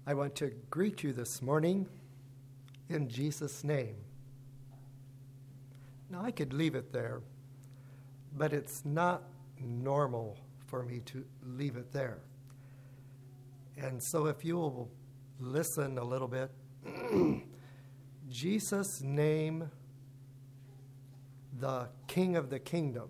I want to greet you this morning in Jesus' name. Now, I could leave it there, but it's not normal for me to leave it there. And so if you will listen a little bit, Jesus' name, the King of the Kingdom,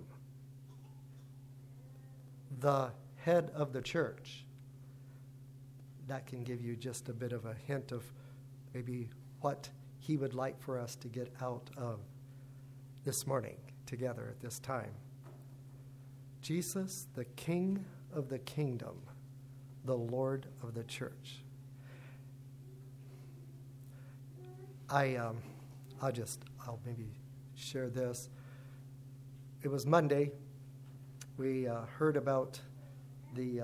the head of the church. That can give you just a bit of a hint of maybe what he would like for us to get out of this morning together at this time. Jesus, the King of the Kingdom, the Lord of the church. I'll maybe share this. It was Monday. We heard about the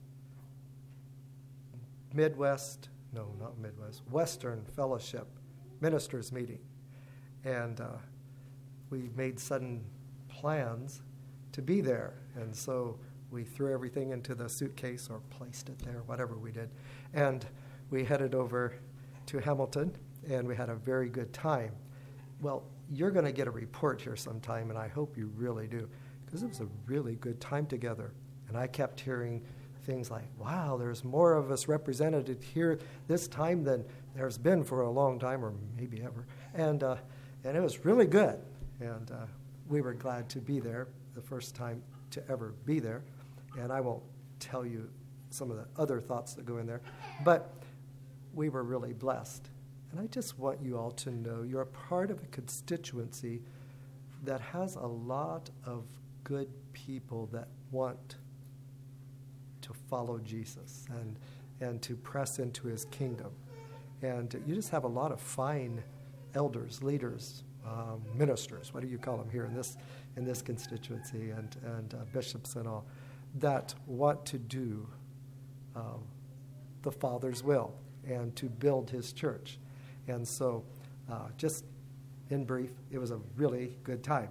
Western Fellowship Ministers Meeting. And we made sudden plans to be there. And so we threw everything into the suitcase or placed it there, whatever we did. And we headed over to Hamilton, and we had a very good time. Well, you're going to get a report here sometime, and I hope you really do, because it was a really good time together. And I kept hearing things like, wow, there's more of us represented here this time than there's been for a long time, or maybe ever. And it was really good. And we were glad to be there, the first time to ever be there. And I won't tell you some of the other thoughts that go in there. But we were really blessed. And I just want you all to know you're a part of a constituency that has a lot of good people that want to follow Jesus and to press into his kingdom. And you just have a lot of fine elders, leaders, ministers, what do you call them here in this constituency, and bishops and all, that want to do the Father's will and to build his church. And so, just in brief, it was a really good time.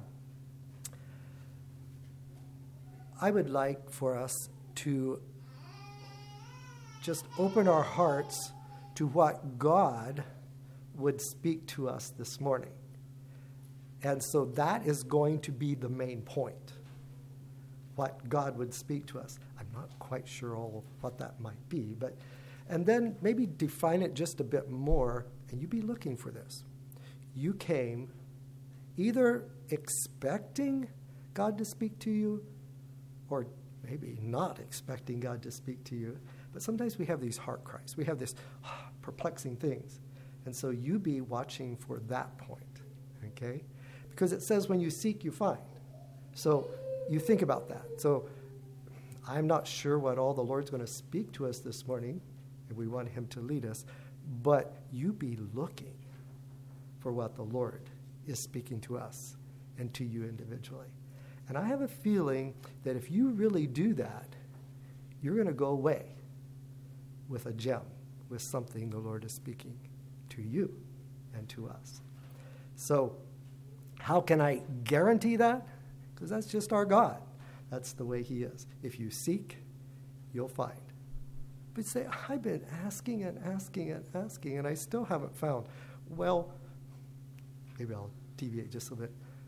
I would like for us to just open our hearts to what God would speak to us this morning. And so that is going to be the main point, what God would speak to us. I'm not quite sure all what that might be, and then maybe define it just a bit more, and you be looking for this. You came either expecting God to speak to you, or maybe not expecting God to speak to you. But sometimes we have these heart cries. We have this perplexing things. And so you be watching for that point, okay? Because it says when you seek, you find. So you think about that. So I'm not sure what all the Lord's going to speak to us this morning, if we want him to lead us, but you be looking for what the Lord is speaking to us and to you individually. And I have a feeling that if you really do that, you're going to go away with a gem, with something the Lord is speaking to you and to us. So how can I guarantee that? Because that's just our God. That's the way he is. If you seek, you'll find. But say, I've been asking and asking and asking, and I still haven't found. Well, maybe I'll deviate just a bit.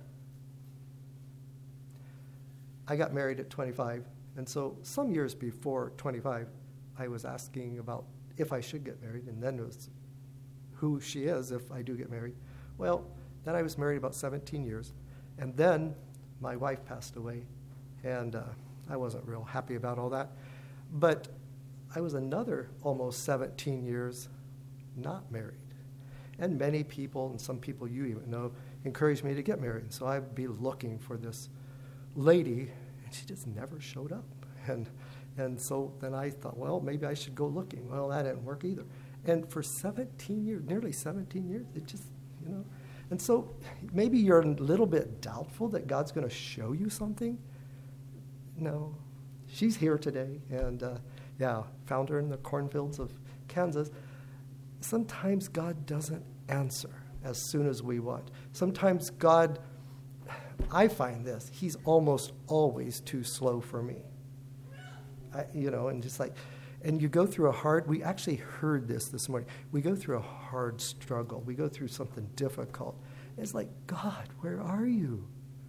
I got married at 25, and so some years before 25, I was asking about if I should get married, and then it was who she is if I do get married. Well, then I was married about 17 years, and then my wife passed away, and I wasn't real happy about all that. But I was another almost 17 years not married. And many people, and some people you even know, encouraged me to get married. So I'd be looking for this lady, and she just never showed up. And so then I thought, well, maybe I should go looking. Well, that didn't work either. And for 17 years, nearly 17 years, it just, And so maybe you're a little bit doubtful that God's going to show you something. No, she's here today, and found her in the cornfields of Kansas. Sometimes God doesn't answer as soon as we want. Sometimes God, I find this, he's almost always too slow for me. And just like, And you go through we actually heard this morning. We go through a hard struggle. We go through something difficult. It's like, God, where are you?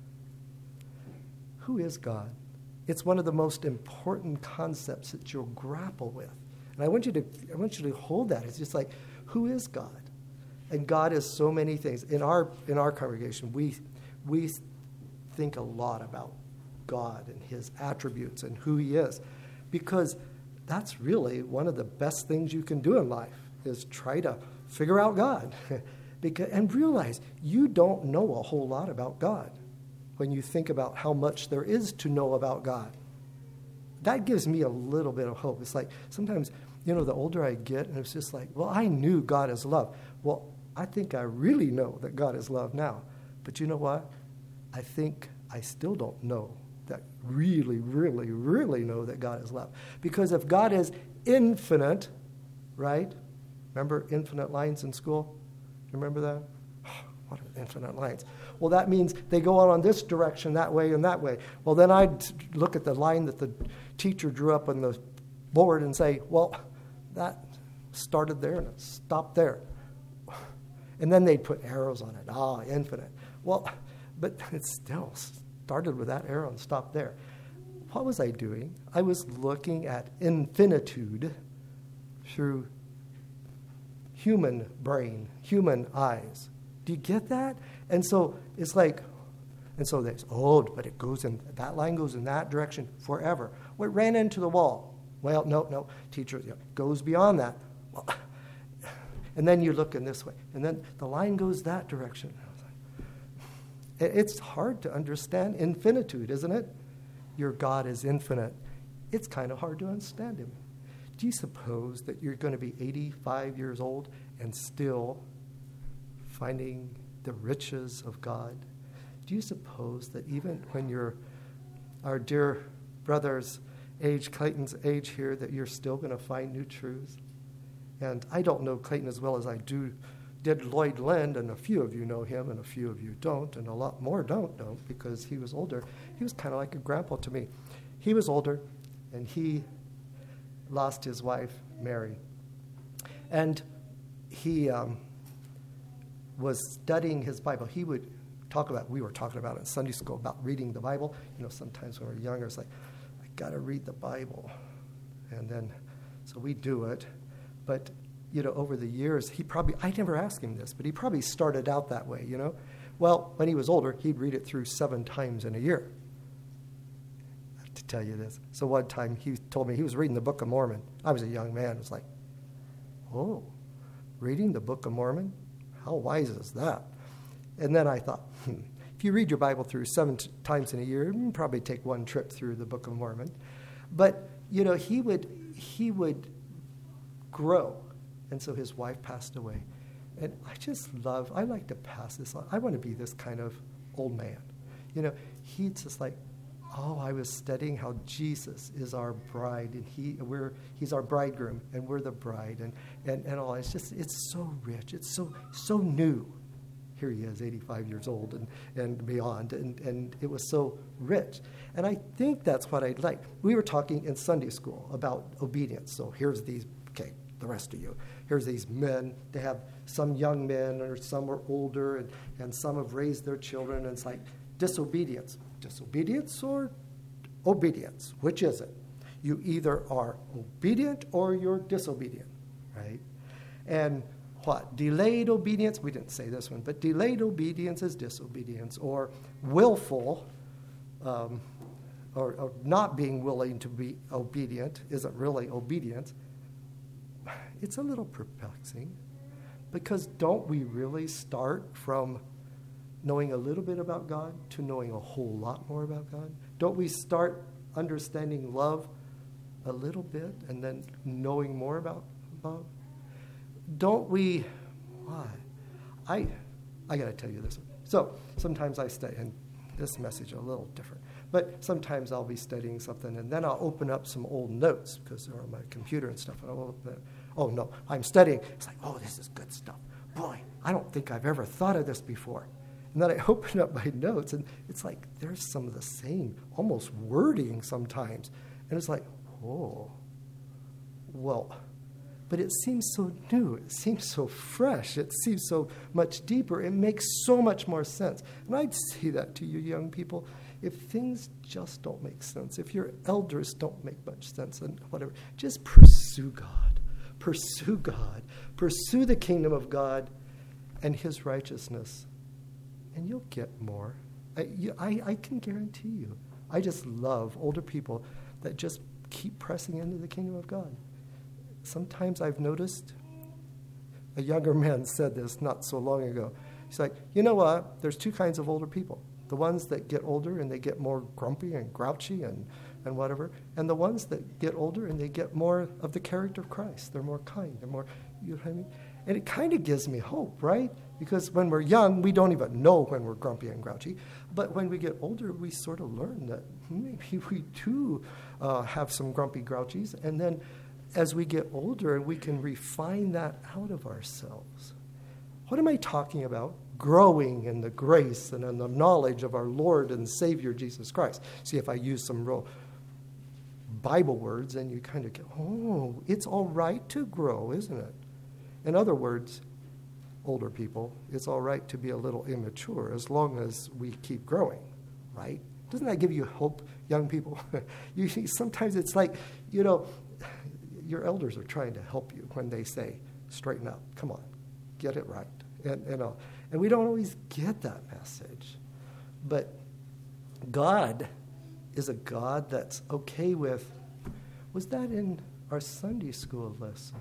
Who is God? It's one of the most important concepts that you'll grapple with. And I want you to hold that. It's just like, who is God? And God is so many things. In our congregation, we think a lot about God and his attributes and who he is, because that's really one of the best things you can do in life, is try to figure out God and realize you don't know a whole lot about God when you think about how much there is to know about God. That gives me a little bit of hope. It's like sometimes, the older I get, and it's just like, well, I knew God is love. Well, I think I really know that God is love now. But you know what? I think I still don't know that really, really, really know that God is love. Because if God is infinite, right? Remember infinite lines in school? You remember that? What are infinite lines? Well, that means they go on this direction, that way, and that way. Well, then I'd look at the line that the teacher drew up on the board and say, well, that started there and it stopped there. And then they'd put arrows on it. Infinite. Well, but it still started with that arrow and stopped there. What was I doing? I was looking at infinitude through human brain, human eyes. Do you get that? And so it's like, and so there's, but it goes in, that line goes in that direction forever. Well, it ran into the wall. Well, no, teacher, goes beyond that. Well, and then you look in this way, and then the line goes that direction. It's hard to understand infinitude, isn't it? Your God is infinite. It's kind of hard to understand him. Do you suppose that you're going to be 85 years old and still finding the riches of God? Do you suppose that even when you're our dear brother's age, Clayton's age here, that you're still going to find new truths? And I don't know Clayton as well as I did Lloyd Lind, and a few of you know him, and a few of you don't, and a lot more don't know, because he was older. He was kind of like a grandpa to me. He was older, and he lost his wife, Mary. And he was studying his Bible. He would we were talking about it in Sunday school, about reading the Bible. Sometimes when we're younger, it's like, I got to read the Bible. And then, so we do it. But, over the years, I never asked him this, but he probably started out that way, Well, when he was older, he'd read it through 7 times in a year. I have to tell you this. So one time he told me he was reading the Book of Mormon. I was a young man. It was like, reading the Book of Mormon? How wise is that? And then I thought, if you read your Bible through 7 times in a year, you can probably take one trip through the Book of Mormon. But, he would grow. And so his wife passed away. And I like to pass this on. I want to be this kind of old man. He's just like, I was studying how Jesus is our bride, and he's our bridegroom, and we're the bride, and all. It's so rich. It's so new. Here he is, 85 years old and beyond, and it was so rich. And I think that's what I'd like. We were talking in Sunday school about obedience. So here's the rest of you. Here's these men. They have some young men, or some are older, and some have raised their children, and it's like disobedience. Disobedience or obedience? Which is it? You either are obedient or you're disobedient, right? And what? Delayed obedience, we didn't say this one, but delayed obedience is disobedience, or willful, or not being willing to be obedient isn't really obedience. It's a little perplexing, because don't we really start from knowing a little bit about God to knowing a whole lot more about God? Don't we start understanding love a little bit and then knowing more about love? Don't we? Why? I got to tell you this. So sometimes I study, and this message is a little different, but sometimes I'll be studying something, and then I'll open up some old notes because they're on my computer and stuff, and I'll open it. Oh, no, I'm studying. It's like, this is good stuff. Boy, I don't think I've ever thought of this before. And then I open up my notes, and it's like there's some of the same, almost wording sometimes. And it's like, well, but it seems so new. It seems so fresh. It seems so much deeper. It makes so much more sense. And I'd say that to you young people. If things just don't make sense, if your elders don't make much sense and whatever, just pursue God. Pursue God. Pursue the kingdom of God and his righteousness. And you'll get more. I can guarantee you. I just love older people that just keep pressing into the kingdom of God. Sometimes I've noticed, a younger man said this not so long ago. He's like, you know what? There's two kinds of older people. The ones that get older and they get more grumpy and grouchy and whatever. And the ones that get older and they get more of the character of Christ. They're more kind. They're more, you know what I mean? And it kind of gives me hope, right? Because when we're young, we don't even know when we're grumpy and grouchy. But when we get older, we sort of learn that maybe we do have some grumpy grouchies. And then as we get older, we can refine that out of ourselves. What am I talking about? Growing in the grace and in the knowledge of our Lord and Savior, Jesus Christ. See, if I use some real Bible words, and you kind of go, oh, it's all right to grow, isn't it? In other words, older people, it's all right to be a little immature as long as we keep growing, right? Doesn't that give you hope, young people? You see, sometimes it's like, you know, your elders are trying to help you when they say, straighten up, come on, get it right. And we don't always get that message. But God is a God that's okay with, was that in our Sunday school lesson?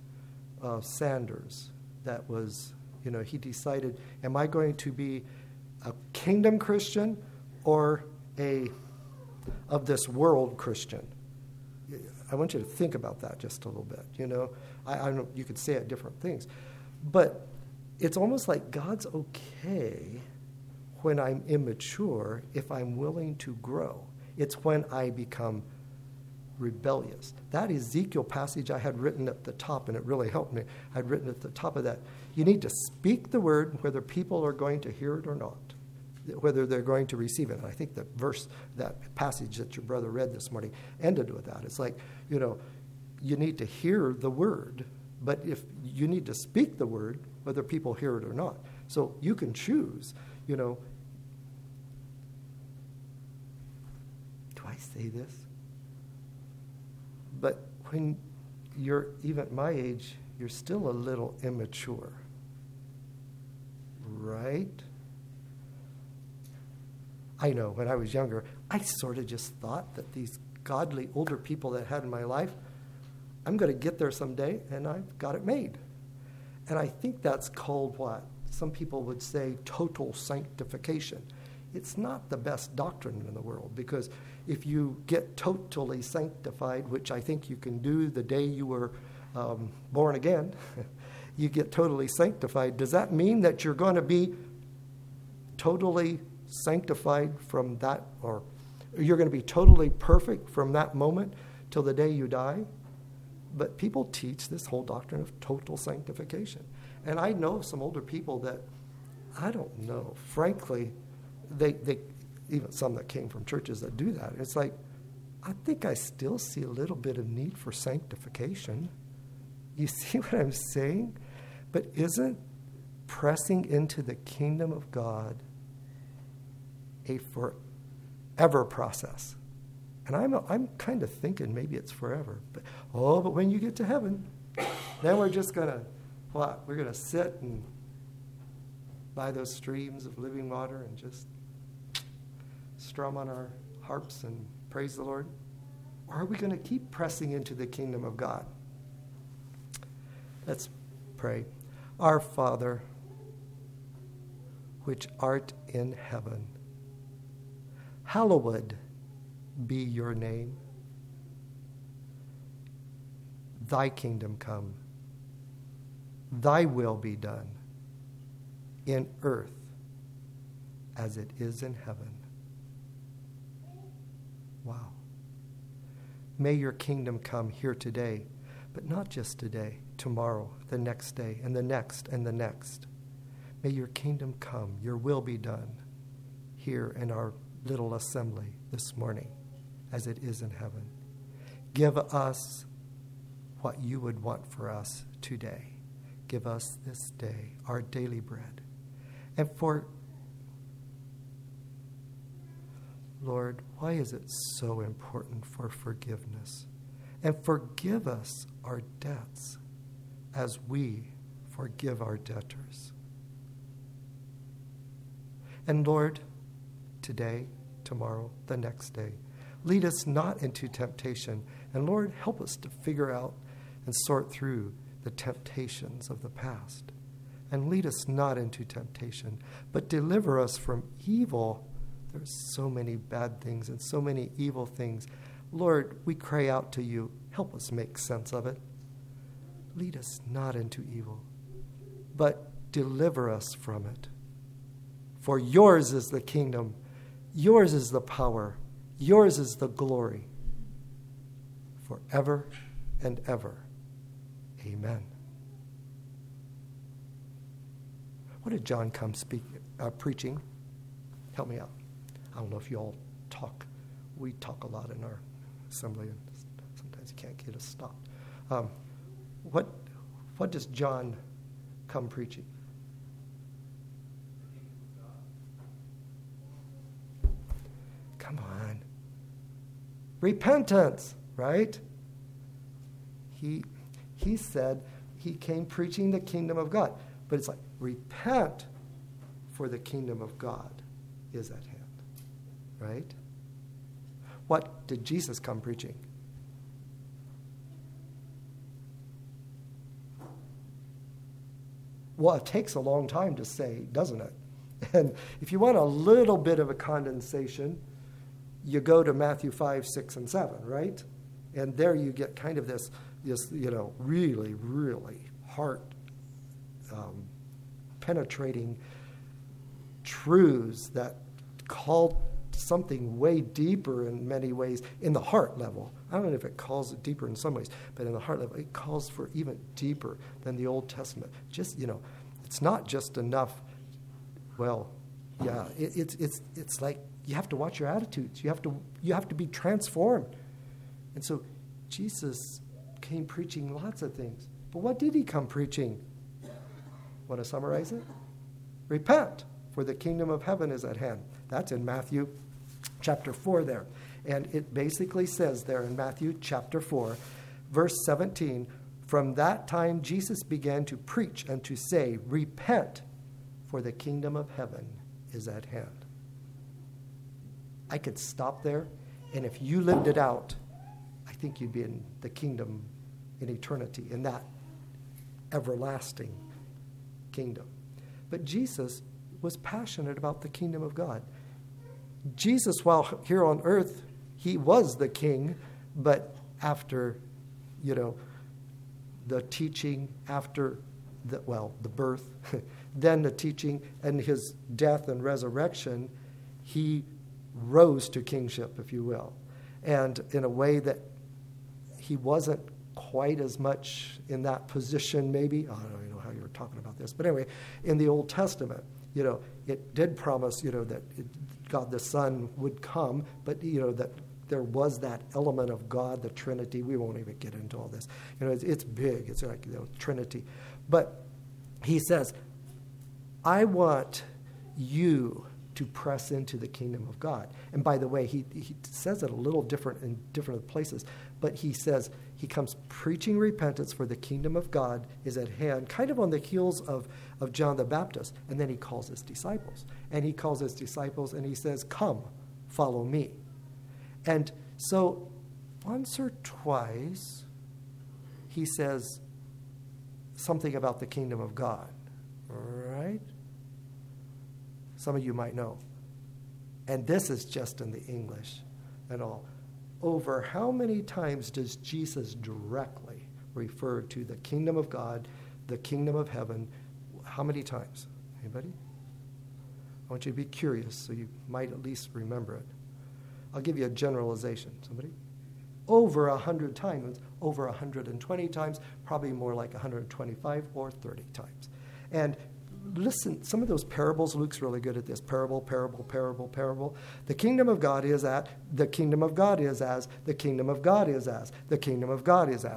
Sanders, that was, you know, he decided, am I going to be a kingdom Christian or a of this world Christian? I want you to think about that just a little bit, you know. I don't know, you could say it different things. But it's almost like God's okay when I'm immature if I'm willing to grow. It's when I become rebellious. That Ezekiel passage I had written at the top, and it really helped me. I'd written at the top of that, you need to speak the word whether people are going to hear it or not, whether they're going to receive it. And I think that verse, that passage that your brother read this morning ended with that. It's like, you know, you need to hear the word, but if you need to speak the word, whether people hear it or not. So you can choose, you know, do I say this? But when you're even at my age, you're still a little immature, right? I know when I was younger, I sort of just thought that these godly older people that I had in my life, I'm going to get there someday, and I've got it made. And I think that's called what? Some people would say total sanctification. It's not the best doctrine in the world, because if you get totally sanctified, which I think you can do the day you were born again, you get totally sanctified. Does that mean that you're going to be totally sanctified from that, or you're going to be totally perfect from that moment till the day you die? But people teach this whole doctrine of total sanctification. And I know some older people that, I don't know, frankly, they even some that came from churches that do that. It's like, I think I still see a little bit of need for sanctification. You see what I'm saying? But isn't pressing into the kingdom of God a forever process? And I'm kind of thinking maybe it's forever. But when you get to heaven, then we're just going to, what? We're going to sit and by those streams of living water and just strum on our harps and praise the Lord? Or are we going to keep pressing into the kingdom of God? Let's pray. Our Father, which art in heaven, hallowed be your name. Thy kingdom come. Thy will be done in earth as it is in heaven. Wow. May your kingdom come here today, but not just today, tomorrow, the next day, and the next, and the next. May your kingdom come, your will be done here in our little assembly this morning as it is in heaven. Give us what you would want for us today. Give us this day our daily bread. And Lord, why is it so important for forgiveness? And forgive us our debts as we forgive our debtors. And Lord, today, tomorrow, the next day, lead us not into temptation. And Lord, help us to figure out and sort through the temptations of the past. And lead us not into temptation, but deliver us from evil. There's so many bad things and so many evil things. Lord, we cry out to you. Help us make sense of it. Lead us not into evil, but deliver us from it. For yours is the kingdom, yours is the power, yours is the glory, forever and ever. Amen. What did John come preaching? Help me out. I don't know if you all talk. We talk a lot in our assembly, and sometimes you can't get us stopped. What does John come preaching? Come on. Repentance, right? He said he came preaching the kingdom of God. But it's like, repent, for the kingdom of God is at hand, right? What did Jesus come preaching? Well, it takes a long time to say, doesn't it? And if you want a little bit of a condensation, you go to Matthew 5, 6, and 7, right? And there you get kind of this really, really heart penetrating truths that call something way deeper in many ways in the heart level. I don't know if it calls it deeper in some ways, but in the heart level, it calls for even deeper than the Old Testament. Just, it's not just enough. Well, yeah, it's like you have to watch your attitudes. You have to be transformed. And so Jesus came preaching lots of things. But what did he come preaching? Want to summarize it? Repent, for the kingdom of heaven is at hand. That's in Matthew chapter 4 there. And it basically says there in Matthew chapter 4, verse 17, from that time Jesus began to preach and to say, repent, for the kingdom of heaven is at hand. I could stop there, and if you lived it out, I think you'd be in the kingdom in eternity, in that everlasting kingdom. But Jesus was passionate about the kingdom of God. Jesus, while here on earth, he was the king, but after, the teaching, after the birth, then the teaching and his death and resurrection, he rose to kingship, if you will. And in a way that he wasn't quite as much in that position, maybe. I don't even know how you were talking about this. But anyway, in the Old Testament, it did promise, that God the Son would come, but, that there was that element of God, the Trinity. We won't even get into all this. It's big. It's like Trinity. But he says, I want you to press into the kingdom of God. And by the way, he says it a little different in different places, but he says he comes preaching repentance, for the kingdom of God is at hand, kind of on the heels of John the Baptist. And then he calls his disciples. And he calls his disciples and he says, come, follow me. And so once or twice, he says something about the kingdom of God, right? Some of you might know. And this is just in the English and all. Over how many times does Jesus directly refer to the kingdom of God, the kingdom of heaven? How many times? Anybody? I want you to be curious so you might at least remember it. I'll give you a generalization. Somebody? Over 100 times, over 120 times, probably more like 125 or 30 times. And listen, some of those parables, Luke's really good at this. Parable, parable, parable, parable. The kingdom of God is at, the kingdom of God is as, the kingdom of God is as, the kingdom of God is as.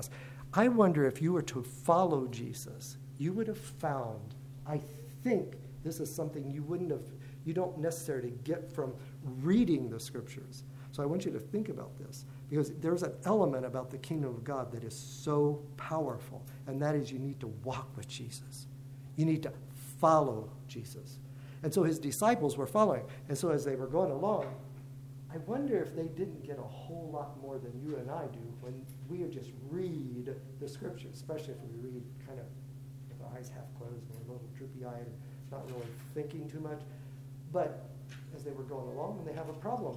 I wonder if you were to follow Jesus, you would have found, I think this is something you don't necessarily get from reading the scriptures. So I want you to think about this, because there's an element about the kingdom of God that is so powerful, and that is you need to walk with Jesus. You need to follow Jesus. And so his disciples were following. And so as they were going along, I wonder if they didn't get a whole lot more than you and I do when we just read the scriptures, especially if we read kind of with our eyes half closed and we're a little droopy-eyed and not really thinking too much. But as they were going along, and they have a problem.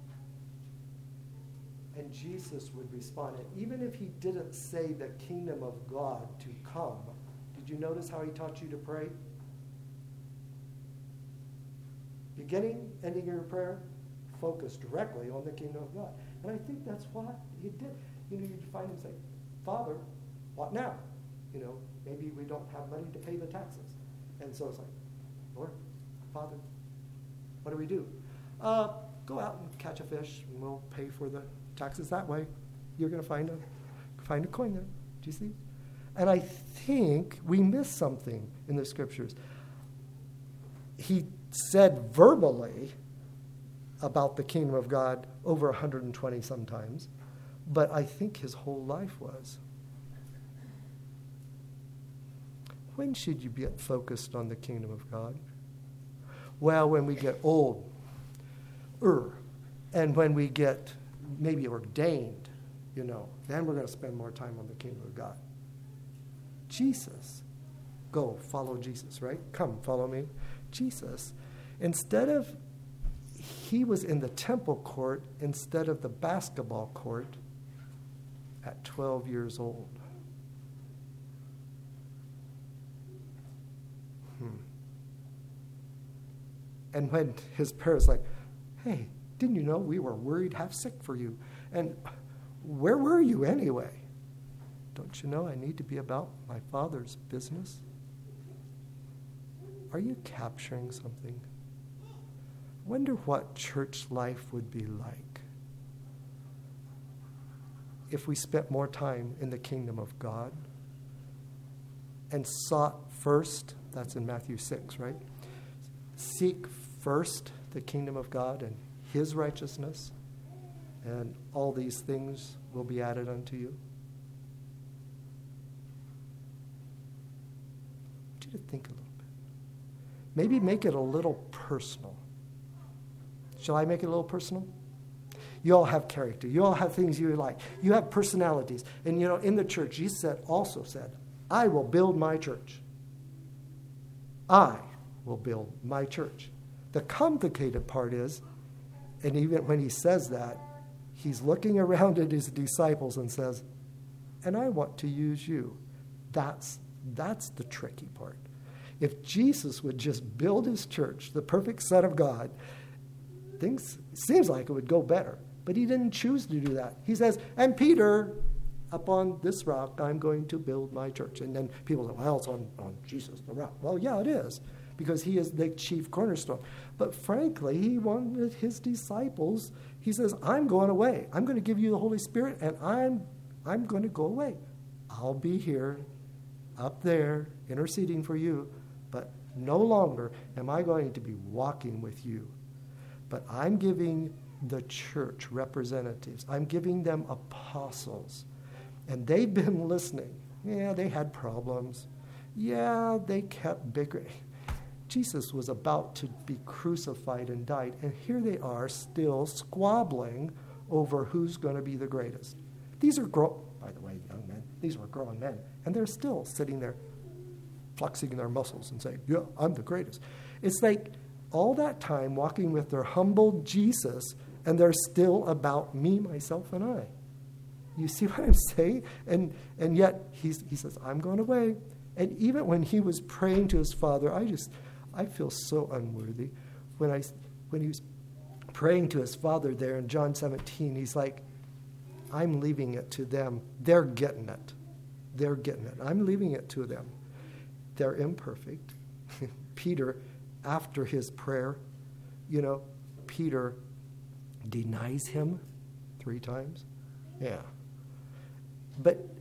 And Jesus would respond. And even if he didn't say the kingdom of God to come, did you notice how he taught you to pray? Beginning, ending your prayer, focus directly on the kingdom of God. And I think that's what he did. You'd find him say, Father, what now? Maybe we don't have money to pay the taxes. And so it's like, Lord, Father, what do we do? Go out and catch a fish, and we'll pay for the taxes that way. You're going to find a coin there. Do you see? And I think we miss something in the scriptures. He said verbally about the kingdom of God over 120 sometimes, but I think his whole life was. When should you be focused on the kingdom of God? Well, when we get old, and when we get maybe ordained, then we're going to spend more time on the kingdom of God. Jesus, go follow Jesus, right? Come, follow me. Jesus, he was in the temple court instead of the basketball court at 12 years old. And when his parents like, hey, didn't you know we were worried half sick for you? And where were you anyway? Don't you know I need to be about my Father's business? Are you capturing something? I wonder what church life would be like if we spent more time in the kingdom of God and sought first, that's in Matthew 6, right? Seek first the kingdom of God and his righteousness, and all these things will be added unto you. I want you to think a little bit. Maybe make it a little personal. Shall I make it a little personal? You all have character. You all have things you like. You have personalities. And in the church, Jesus also said, I will build my church. I will build my church. The complicated part is, and even when he says that, he's looking around at his disciples and says, and I want to use you. That's the tricky part. If Jesus would just build his church, the perfect Son of God, things seems like it would go better. But he didn't choose to do that. He says, and Peter, upon this rock, I'm going to build my church. And then people say, well, it's on Jesus, the rock. Well, yeah, it is, because he is the chief cornerstone. But frankly, he wanted his disciples. He says, I'm going away. I'm going to give you the Holy Spirit, and I'm going to go away. I'll be here, up there, interceding for you, but no longer am I going to be walking with you. But I'm giving the church representatives. I'm giving them apostles. And they've been listening. Yeah, they had problems. Yeah, they kept bickering. Jesus was about to be crucified and died, and here they are still squabbling over who's going to be the greatest. These are by the way, young men, these were grown men, and they're still sitting there flexing their muscles and saying, yeah, I'm the greatest. It's like all that time walking with their humble Jesus, and they're still about me, myself, and I. You see what I'm saying? And yet he says, I'm going away. And even when he was praying to his Father, I feel so unworthy. When he was praying to his Father there in John 17, he's like, I'm leaving it to them. They're getting it. They're getting it. I'm leaving it to them. They're imperfect. Peter, after his prayer, Peter denies him 3 times. Yeah. But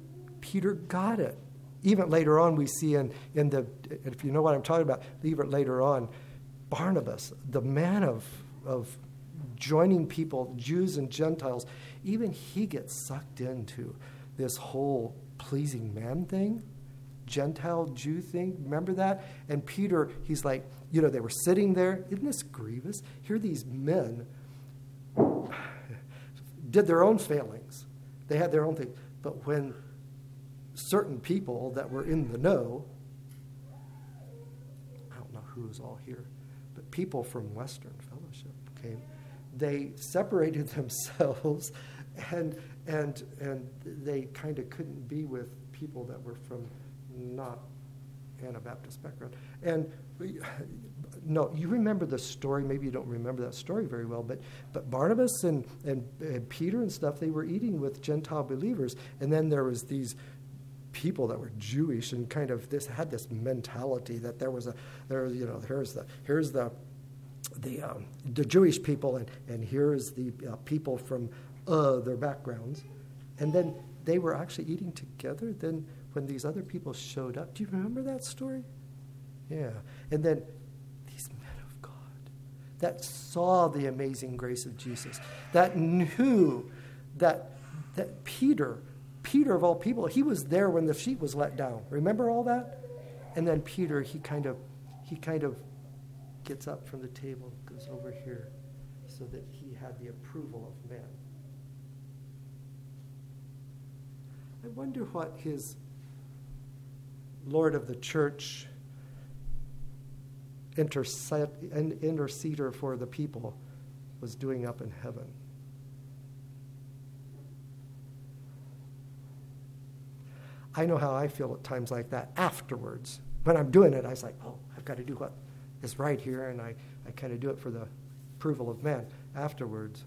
Peter got it. Even later on, we see in the, if you know what I'm talking about, even later on, Barnabas, the man of joining people, Jews and Gentiles, even he gets sucked into this whole pleasing man thing, Gentile Jew thing. Remember that? And Peter, he's like, they were sitting there. Isn't this grievous? Here these men did their own failings. They had their own thing. But when certain people that were in the know, I don't know who was all here, but people from Western Fellowship came. They separated themselves, and they kind of couldn't be with people that were from not Anabaptist background. And no, you remember the story. Maybe you don't remember that story very well, but Barnabas and Peter and stuff, they were eating with Gentile believers, and then there was these people that were Jewish and kind of had this mentality that here's the Jewish people, and here's the people from other backgrounds, and then they were actually eating together. Then when these other people showed up, do you remember that story? Yeah, and then these men of God that saw the amazing grace of Jesus, that knew that Peter of all people, he was there when the sheep was let down. Remember all that? And then Peter, he kind of gets up from the table, goes over here, so that he had the approval of men. I wonder what his Lord of the church, interceder for the people, was doing up in heaven. I know how I feel at times like that afterwards. When I'm doing it, I was like, I've got to do what is right here, and I kind of do it for the approval of man. Afterwards,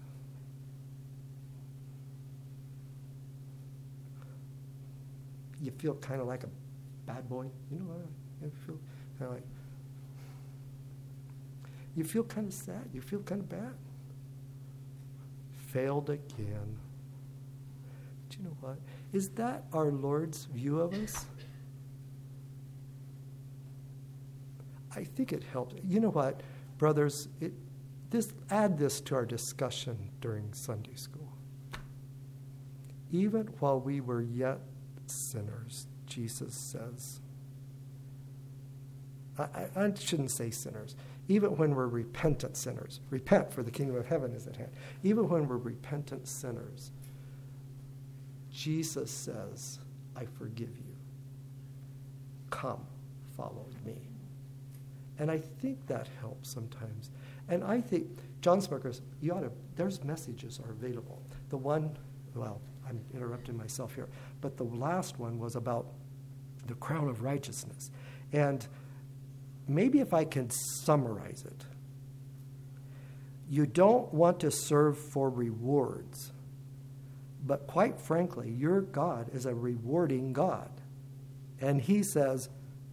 you feel kind of like a bad boy. You know, you feel kind of like, you feel kind of sad. You feel kind of bad. Failed again. But you know what? Is that our Lord's view of us? I think it helps. You know what, brothers? Add this to our discussion during Sunday school. Even while we were yet sinners, Jesus says, I shouldn't say sinners. Even when we're repentant sinners, repent, for the kingdom of heaven is at hand. Even when we're repentant sinners, Jesus says, I forgive you. Come, follow me. And I think that helps sometimes. And I think, John Smuckers, there's messages are available. The one, I'm interrupting myself here, but the last one was about the crown of righteousness. And maybe if I can summarize it, you don't want to serve for rewards, but quite frankly, your God is a rewarding God. And he says,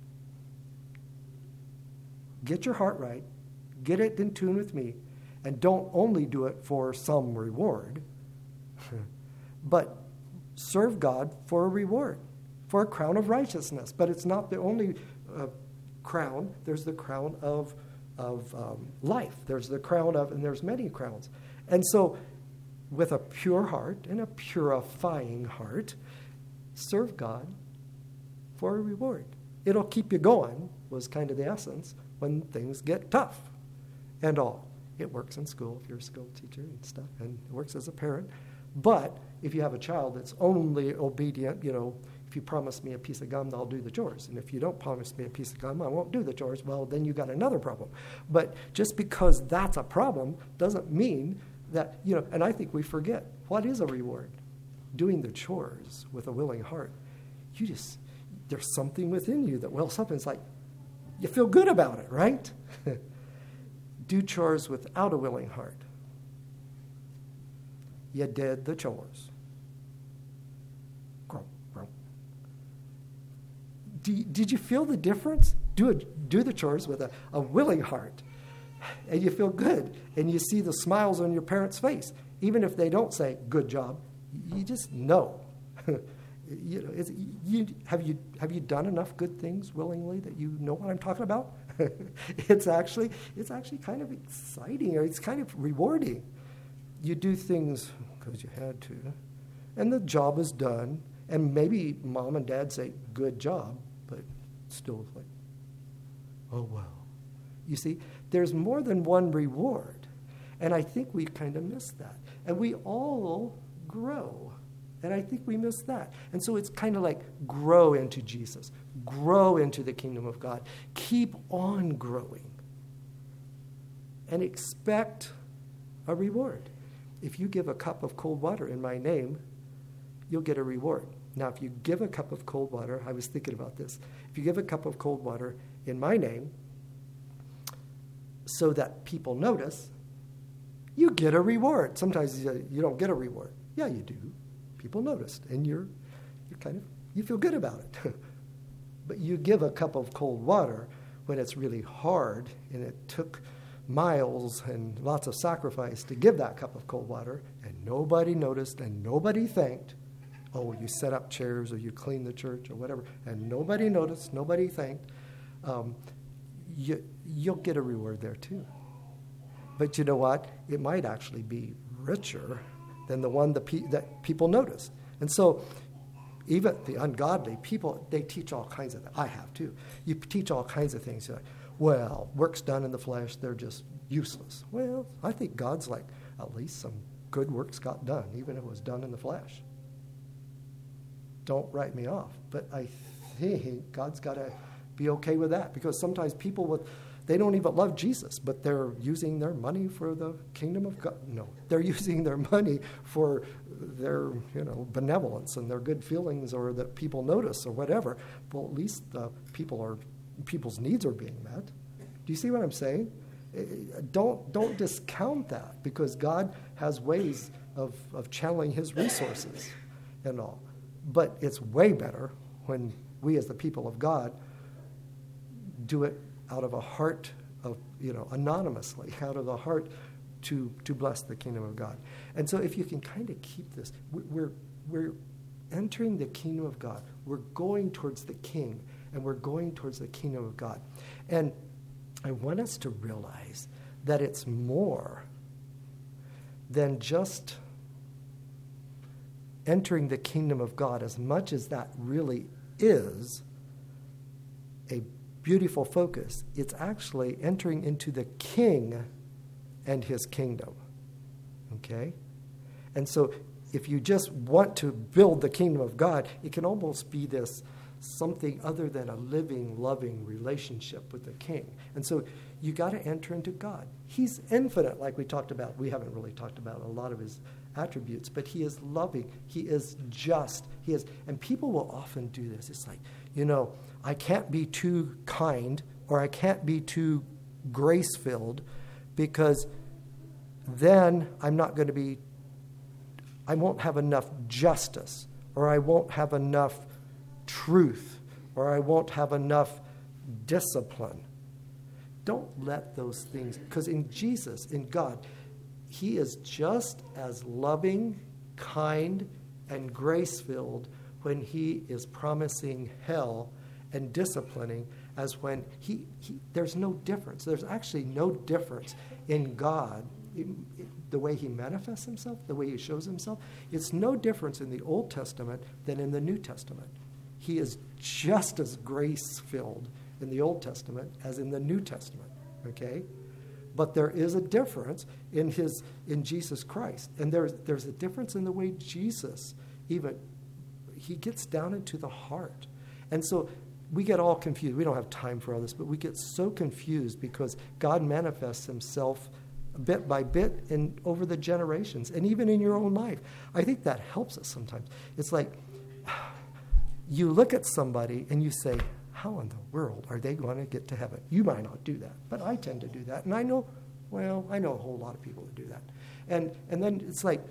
get your heart right, get it in tune with me, and don't only do it for some reward, but serve God for a reward, for a crown of righteousness. But it's not the only crown. There's the crown of life. There's the crown of, and there's many crowns. And so with a pure heart and a purifying heart, serve God for a reward. It'll keep you going, was kind of the essence, when things get tough and all. It works in school if you're a school teacher and stuff, and it works as a parent. But if you have a child that's only obedient, if you promise me a piece of gum, I'll do the chores. And if you don't promise me a piece of gum, I won't do the chores. Well, then you got another problem. But just because that's a problem doesn't mean that, and I think we forget, what is a reward? Doing the chores with a willing heart. There's something within you that wells up, and it's like, you feel good about it, right? Do chores without a willing heart. You did the chores. Did you feel the difference? Do the chores with a willing heart, and you feel good, and you see the smiles on your parents' face. Even if they don't say, good job, you just know. Have you done enough good things willingly that you know what I'm talking about? It's actually kind of exciting, or it's kind of rewarding. You do things because you had to, and the job is done. And maybe mom and dad say, "Good job," but still like, "Oh well." You see, there's more than one reward, and I think we kind of miss that. And we all grow. And I think we miss that. And so it's kind of like grow into Jesus. Grow into the kingdom of God. Keep on growing. And expect a reward. If you give a cup of cold water in my name, you'll get a reward. Now, if you give a cup of cold water, I was thinking about this. If you give a cup of cold water in my name so that people notice, you get a reward. Sometimes you don't get a reward. Yeah, you do. People noticed, and you feel good about it. But you give a cup of cold water when it's really hard, and it took miles and lots of sacrifice to give that cup of cold water, and nobody noticed and nobody thanked. Oh, you set up chairs or you clean the church or whatever, and nobody noticed, nobody thanked. You'll get a reward there too. But you know what? It might actually be richer than the one that people noticed. And so even the ungodly people, they teach all kinds of, I have too. You teach all kinds of things. You're like, well, works done in the flesh, they're just useless. Well, I think God's like, at least some good works got done, even if it was done in the flesh. Don't write me off. But I think God's got to be okay with that, because sometimes people they don't even love Jesus, but they're using their money for the kingdom of God. No, they're using their money for their, benevolence and their good feelings, or that people notice or whatever. Well, at least people's needs are being met. Do you see what I'm saying? Don't discount that, because God has ways of channeling his resources and all. But it's way better when we as the people of God do it out of a heart of, anonymously, out of the heart to bless the kingdom of God. And so if you can kind of keep this, we're entering the kingdom of God. We're going towards the king, and we're going towards the kingdom of God. And I want us to realize that it's more than just entering the kingdom of God, as much as that really is a beautiful focus. It's actually entering into the king and his kingdom. Okay? And so if you just want to build the kingdom of God, it can almost be this something other than a living, loving relationship with the king. And so you got to enter into God. He's infinite, like we talked about. We haven't really talked about a lot of his attributes, but he is loving. He is just. And people will often do this. It's like, I can't be too kind, or I can't be too grace-filled, because then I won't have enough justice, or I won't have enough truth, or I won't have enough discipline. Don't let those things, because in Jesus, in God, he is just as loving, kind, and grace-filled when he is promising hell and disciplining as when there's no difference. There's actually no difference in God, the way he manifests himself, the way he shows himself. It's no difference in the Old Testament than in the New Testament. He is just as grace-filled in the Old Testament as in the New Testament, okay? But there is a difference in Jesus Christ. And there's a difference in the way Jesus, he gets down into the heart. And so we get all confused. We don't have time for all this, but we get so confused because God manifests himself bit by bit and over the generations, and even in your own life. I think that helps us sometimes. It's like you look at somebody and you say, how in the world are they going to get to heaven? You might not do that, but I tend to do that. And I know a whole lot of people that do that. And then it's like,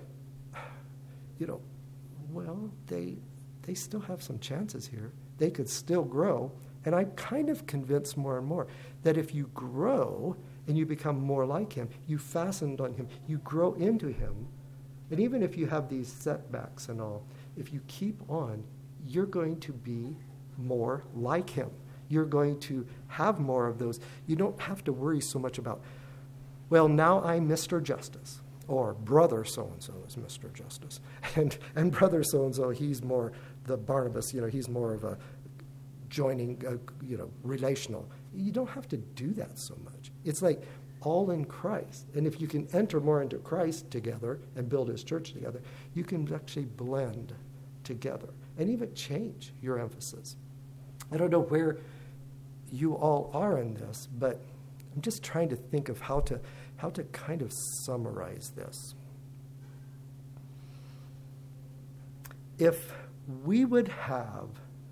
they still have some chances here. They could still grow. And I'm kind of convinced more and more that if you grow and you become more like him, you fastened on him, you grow into him, and even if you have these setbacks and all, if you keep on, you're going to be more like him. You're going to have more of those. You don't have to worry so much about, well, now I'm Mr. Justice, or brother so-and-so is Mr. Justice. And brother so-and-so, he's more the Barnabas, he's more of a joining, relational. You don't have to do that so much. It's like all in Christ. And if you can enter more into Christ together and build his church together, you can actually blend together and even change your emphasis. I don't know where you all are in this, but I'm just trying to think of how to kind of summarize this. If we would have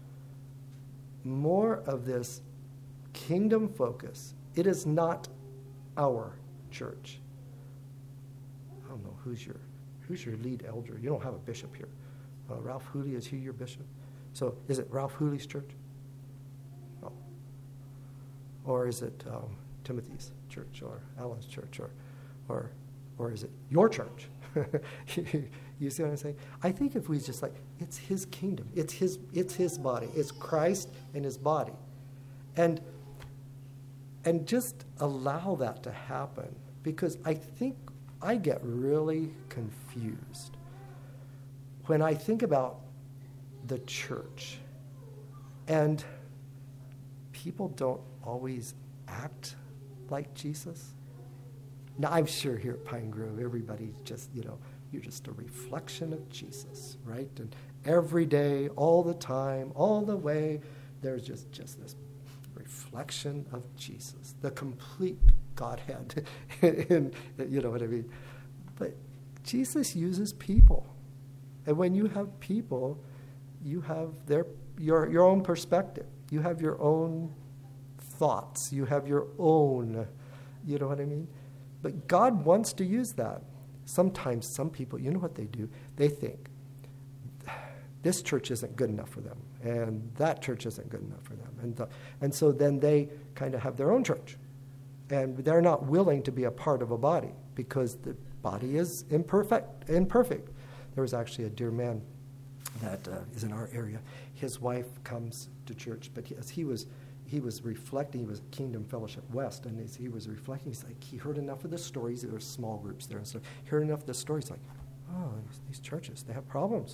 more of this kingdom focus, it is not our church. I don't know who's your lead elder. You don't have a bishop here. Ralph Hooley, is he your bishop? So is it Ralph Hooley's church? No. Or is it Timothy's church or Alan's church or is it your church? You see what I'm saying? I think if we just it's his kingdom, it's his body, it's Christ and his body, and just allow that to happen, because I think I get really confused when I think about the church, and people don't always act like Jesus. Now, I'm sure here at Pine Grove, everybody's just, you're just a reflection of Jesus, right? And every day, all the time, all the way, there's just this reflection of Jesus, the complete Godhead. And, you know what I mean? But Jesus uses people. And when you have people, you have your own perspective. You have your own thoughts. You have your own, you know what I mean? But God wants to use that. Sometimes some people, you know what they do? They think, this church isn't good enough for them, and that church isn't good enough for them. And so then they kind of have their own church. And they're not willing to be a part of a body because the body is imperfect. There was actually a dear man that is in our area. His wife comes to church, but he was reflecting. He was Kingdom Fellowship West, and he was reflecting. He's like, he heard enough of the stories. There were small groups there and stuff. He heard enough of the stories. Like, oh, these churches, they have problems.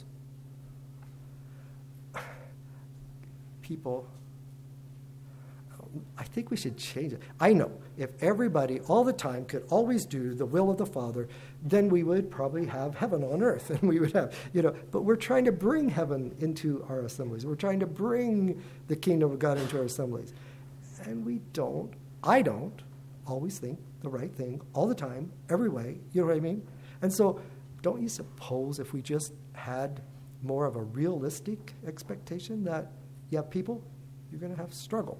People, I think we should change it. I know if everybody all the time could always do the will of the Father, then we would probably have heaven on earth, and we would have, but we're trying to bring heaven into our assemblies. We're trying to bring the kingdom of God into our assemblies. And I don't always think the right thing all the time, every way, you know what I mean? And so don't you suppose if we just had more of a realistic expectation that, yeah, people, you're going to have struggle.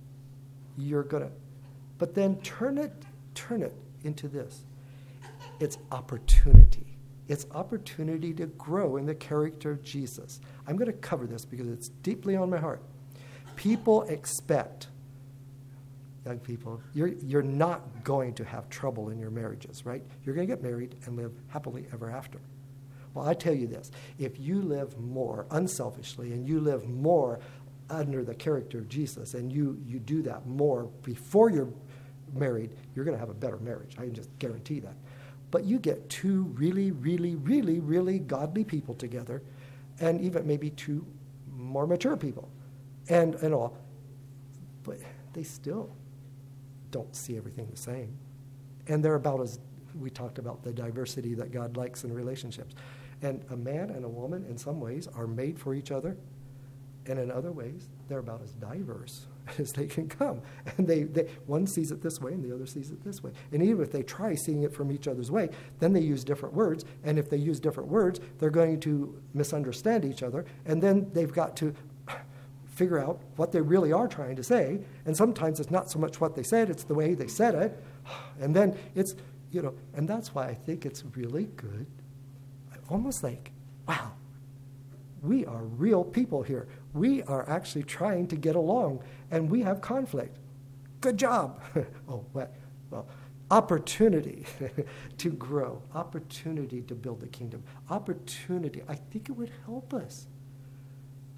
But then turn it into this. It's opportunity. It's opportunity to grow in the character of Jesus. I'm going to cover this because it's deeply on my heart. People expect, young people, you're not going to have trouble in your marriages, right? You're going to get married and live happily ever after. Well, I tell you this, if you live more unselfishly and you live more under the character of Jesus, and you do that more before you're married, you're going to have a better marriage. I can just guarantee that. But you get two really, really, really, really godly people together, and even maybe two more mature people, and all. But they still don't see everything the same. And they're about as, we talked about the diversity that God likes in relationships. And a man and a woman, in some ways, are made for each other. And in other ways, they're about as diverse as they can come. And they one sees it this way and the other sees it this way. And even if they try seeing it from each other's way, then they use different words. And if they use different words, they're going to misunderstand each other. And then they've got to figure out what they really are trying to say. And sometimes it's not so much what they said, it's the way they said it. And then it's, and that's why I think it's really good. Almost like, wow, we are real people here. We are actually trying to get along, and we have conflict. Good job. Well, opportunity to grow, opportunity to build the kingdom, opportunity. I think it would help us.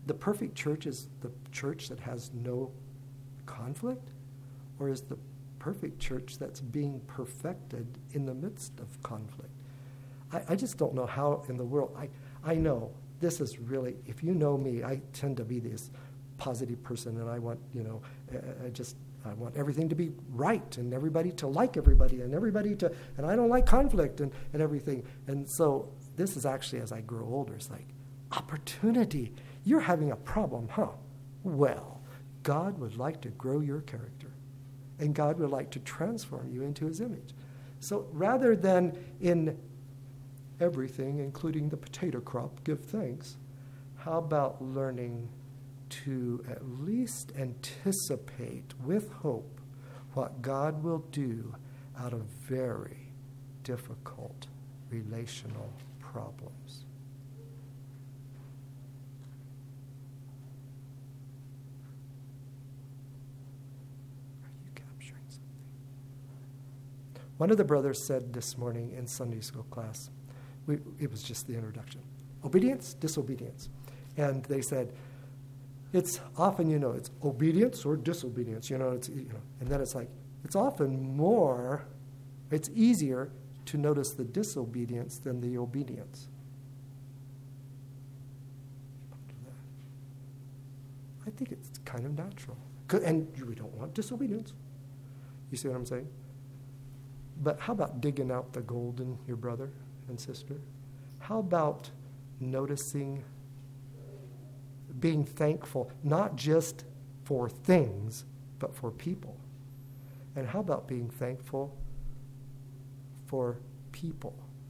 the perfect church is the church that has no conflict? Or is the perfect church that's being perfected in the midst of conflict? I just don't know how in the world. I know this is really, if you know me, I tend to be this positive person, and I want, I want everything to be right and everybody to like everybody and and I don't like conflict and everything. And so this is actually, as I grow older, it's like, opportunity. You're having a problem, huh? Well, God would like to grow your character, and God would like to transform you into his image. So rather than in everything, including the potato crop, give thanks, how about learning to at least anticipate with hope what God will do out of very difficult relational problems? One of the brothers said this morning in Sunday school class, it was just the introduction, obedience, disobedience. And they said, it's often, it's obedience or disobedience, and then it's like, it's often it's easier to notice the disobedience than the obedience. I think it's kind of natural. And we don't want disobedience. You see what I'm saying? But how about digging out the gold in your brother and sister? How about noticing, being thankful, not just for things, but for people? And how about being thankful for people?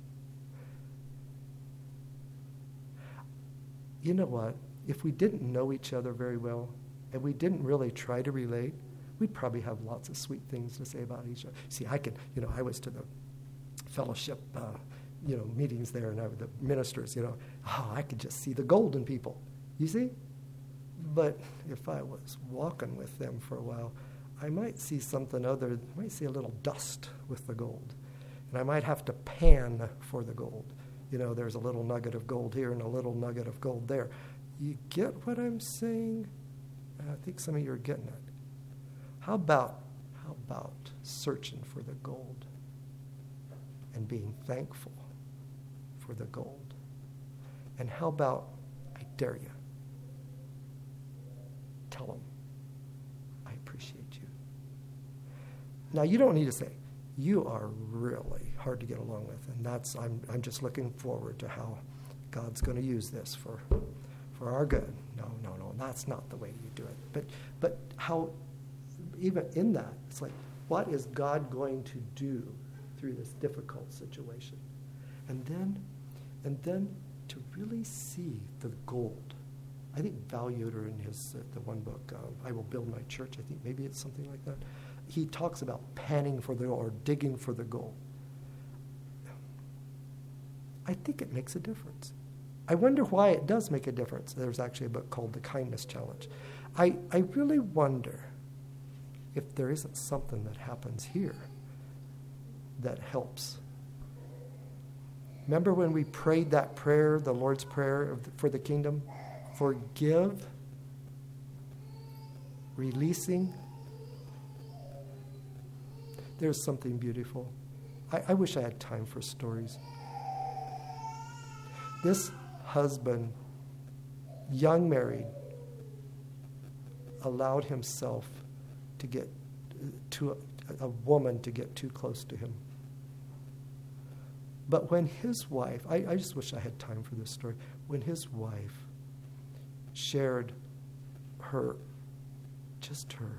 You know what? If we didn't know each other very well, and we didn't really try to relate, we'd probably have lots of sweet things to say about each other. See, I was to the fellowship, meetings there, and the ministers, I could just see the gold in people. You see? But if I was walking with them for a while, I might see something other. I might see a little dust with the gold. And I might have to pan for the gold. There's a little nugget of gold here and a little nugget of gold there. You get what I'm saying? I think some of you are getting it. How about searching for the gold and being thankful for the gold? And how about, I dare you, tell them, I appreciate you. Now, you don't need to say, you are really hard to get along with, and I'm just looking forward to how God's going to use this for our good. No, that's not the way you do it. But how, even in that, it's like, what is God going to do through this difficult situation? And then to really see the gold. I think Val Yoder in his the one book, I Will Build My Church, I think maybe it's something like that, he talks about panning for the gold or digging for the gold. I think it makes a difference. I wonder why it does make a difference. There's actually a book called The Kindness Challenge. I really wonder if there isn't something that happens here that helps. Remember when we prayed that prayer, the Lord's Prayer for the kingdom? Forgive, releasing. There's something beautiful. I wish I had time for stories. This husband, young married, allowed himself to get to a woman to get too close to him. But when his wife, I just wish I had time for this story, when his wife shared just her,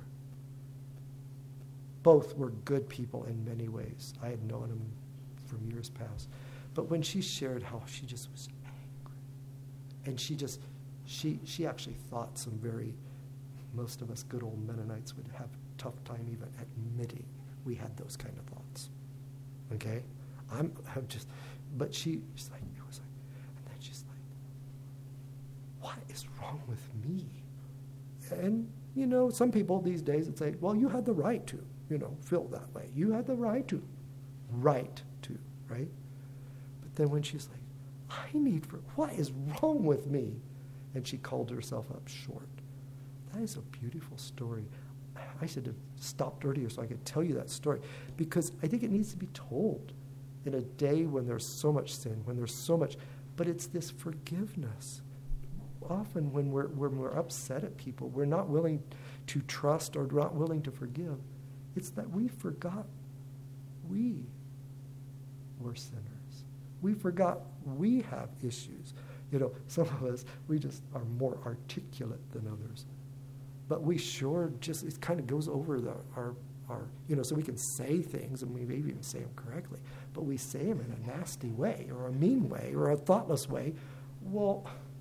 both were good people in many ways. I had known them from years past. But when she shared how she just was angry, and she actually thought most of us good old Mennonites would have a tough time even admitting we had those kind of thoughts. Okay? But she's like, it was like, and then she's like, what is wrong with me? And, some people these days would say, well, you had the right to, feel that way. You had the right to, right? But then when she's like, what is wrong with me? and she called herself up short. That is a beautiful story. I should have stopped earlier so I could tell you that story, because I think it needs to be told in a day when there's so much sin, when there's so much, but it's this forgiveness. Often when we're upset at people, we're not willing to trust or not willing to forgive. It's that we forgot we were sinners. We forgot we have issues. Some of us, we just are more articulate than others. But we sure just, it kind of goes over our so we can say things, and we maybe even say them correctly, but we say them in a nasty way or a mean way or a thoughtless way. Well,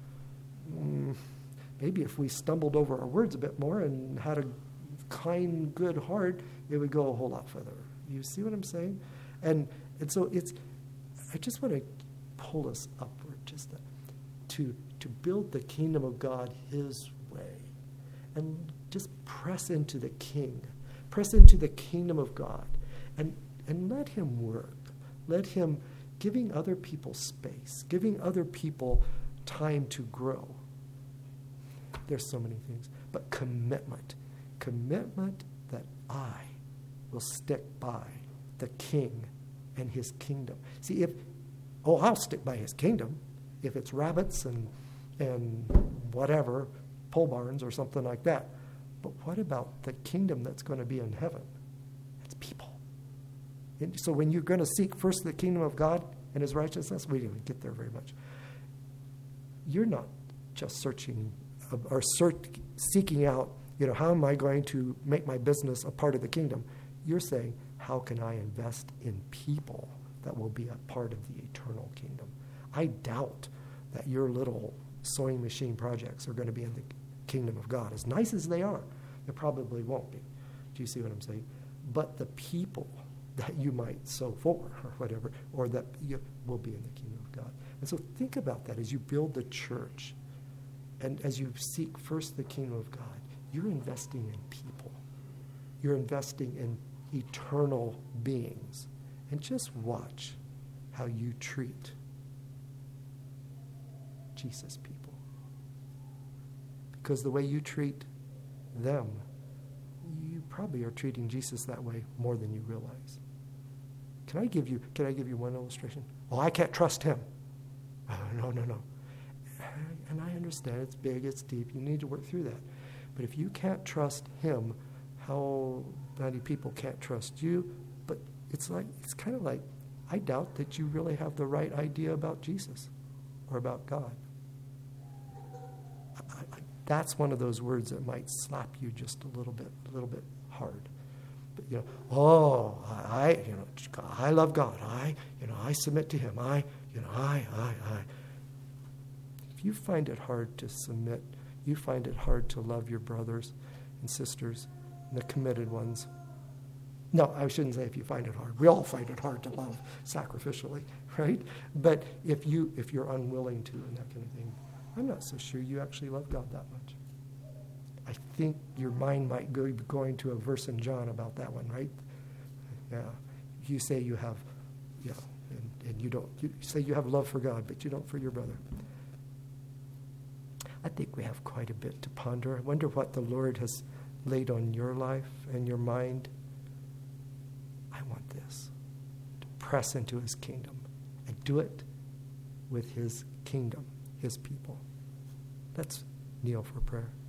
maybe if we stumbled over our words a bit more and had a kind, good heart, it would go a whole lot further. You see what I'm saying? And so I just want to pull us upward, just to build the kingdom of God His way, and just press into the King, press into the kingdom of God, and let Him work. Let Him giving other people space, giving other people time to grow. There's so many things, but commitment that I will stick by the King and His kingdom. See, I'll stick by His kingdom if it's rabbits and whatever, pole barns or something like that. But what about the kingdom that's going to be in heaven? It's people. And so when you're going to seek first the kingdom of God and His righteousness, we didn't get there very much. You're not just searching or seeking out, how am I going to make my business a part of the kingdom? You're saying, how can I invest in people that will be a part of the eternal kingdom? I doubt that your little sewing machine projects are going to be in the kingdom of God. As nice as they are, they probably won't be. Do you see what I'm saying? But the people that you might sew for or whatever, or that you will be in the kingdom of God. And so think about that as you build the church and as you seek first the kingdom of God. You're investing in people. You're investing in eternal beings. And just watch how you treat Jesus people. Because the way you treat them, you probably are treating Jesus that way more than you realize. Can I give you one illustration? Oh, I can't trust him. Oh, no. And I understand it's big, it's deep. You need to work through that. But if you can't trust him, how many people can't trust you? But it's kind of like, I doubt that you really have the right idea about Jesus or about God. That's one of those words that might slap you just a little bit hard. But I love God. I submit to him. I. If you find it hard to submit, you find it hard to love your brothers and sisters, the committed ones. No, I shouldn't say if you find it hard. We all find it hard to love sacrificially, right? But if you're unwilling to and that kind of thing, I'm not so sure you actually love God that much. I think your mind might go going to a verse in John about that one, right? Yeah. You say you have, and you don't. You say you have love for God, but you don't for your brother. I think we have quite a bit to ponder. I wonder what the Lord has laid on your life and your mind. I want this, to press into his kingdom and do it with his kingdom, his people. Let's kneel for prayer.